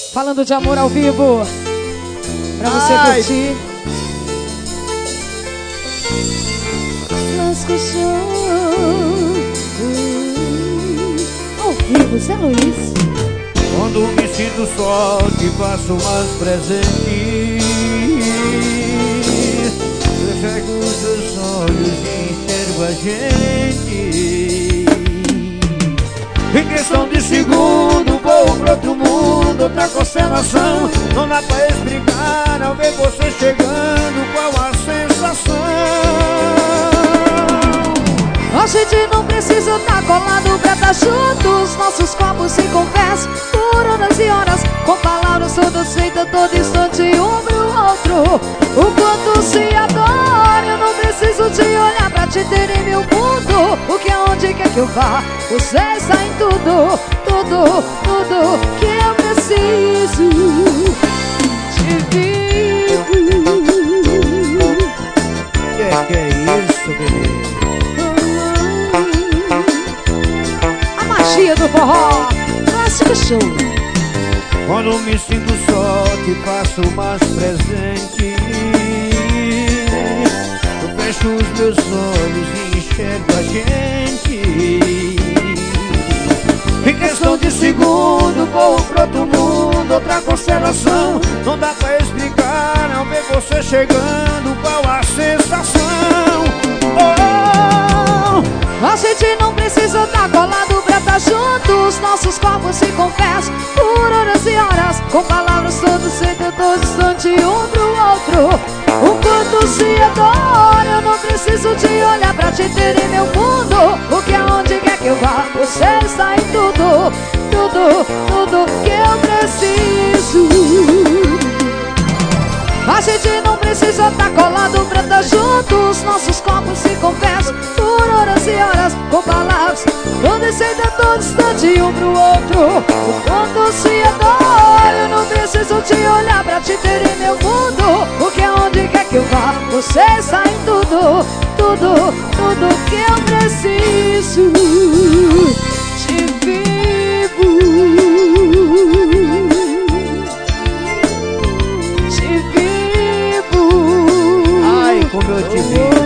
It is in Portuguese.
Falando de amor ao vivo, pra você curtir. Ao vivo, Zé Luiz. Quando me sinto só, te faço mais presente. Eu fecho os teus olhos e enxergo a gente. Em questão de segundo, vou pro outro mundo, outra constelação. Não dá pra explicar ao ver você chegando, qual a sensação. A gente não precisa estar colado pra estar juntos. Nossos corpos se confessam por horas e horas, com palavras todas feitas todo instante um pro outro. O quanto se adora, eu não preciso te olhar pra te ter em meu mundo. O que aonde quer que eu vá, você está em tudo, tudo, tudo que eu preciso. Te vivo. Que é isso, bebê? Magia do forró, clássico show. Quando me sinto só, te faço mais presente. Eu fecho os meus olhos e enxergo a gente. Em questão de segundo, vou pro outro mundo, outra constelação. Não dá pra explicar ao ver você chegando, qual a sensação. A gente não precisa estar colado pra estar juntos. Nossos corpos se confessam por horas e horas, com palavras todas feitas todo instante um pro outro. O quanto se adora, eu não preciso te olhar pra te ter em meu mundo. Porque aonde quer que eu vá, você está em tudo, tudo, tudo que eu preciso. A gente não precisa estar colado pra estar juntos. Nossos corpos se confessam por horas e horas, com palavras todas feitas todo instante um pro outro. O quanto se adora, eu não preciso te olhar pra te ter em meu mundo. Porque aonde quer que eu vá, você está em tudo, tudo, tudo que eu preciso. Te vivo. Como eu te vi.